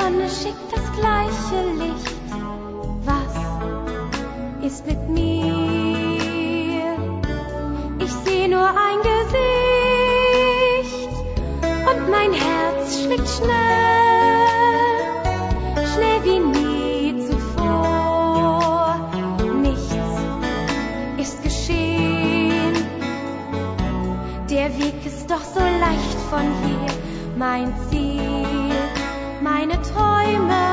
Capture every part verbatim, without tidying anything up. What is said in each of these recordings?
Sonne schickt das gleiche Licht. Was ist mit mir? Ich sehe nur ein Gesicht und mein Herz schlägt schnell, schnell wie nie zuvor. Nichts ist geschehen, der Weg ist doch so leicht von hier. Mein Ziel, meine Träume,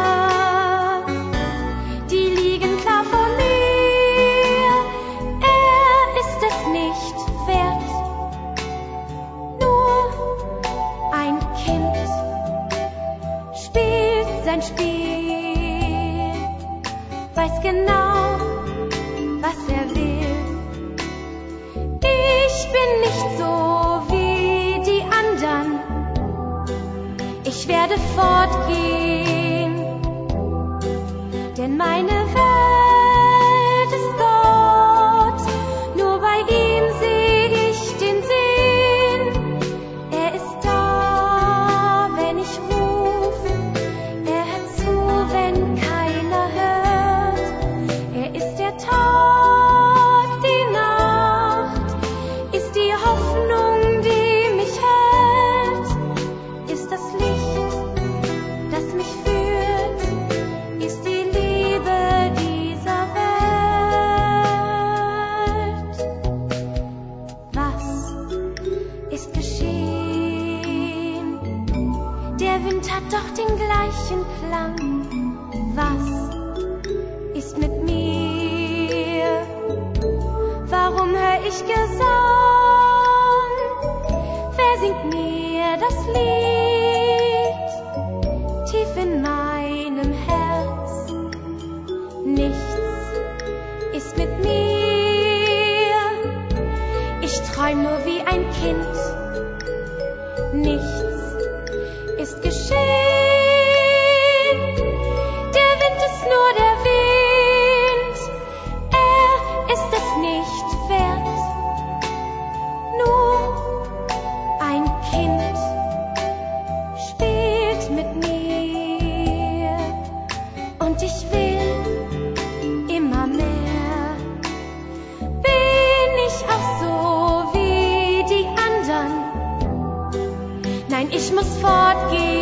die liegen klar vor mir. Er ist es nicht wert, nur ein Kind spielt sein Spiel, weiß genau, was er will. Ich bin nicht so wie die anderen, ich werde fortgehen, denn meine Welt ist Gott, nur bei ihm sehe ich den Sinn. Er ist da, wenn ich rufe, er hört zu, wenn keiner hört. Er ist der Tag, die Nacht, ist die Hoffnung, die mich hält, ist das Licht, das mich führt, ist die Liebe dieser Welt. Was ist geschehen? Der Wind hat doch den gleichen Klang. Was ist mit mir? Warum hör ich Gesang? Wer singt mir das Lied? Tief in meinem Herz. Nichts ist mit mir. Ich träum nur wie ein Kind. Nichts ist geschehen. Der Wind ist nur der Wind. Er ist es nicht wert. Nur ein Kind spielt mit mir. Und ich will immer mehr. Bin ich auch so wie die anderen? Nein, ich muss fortgehen.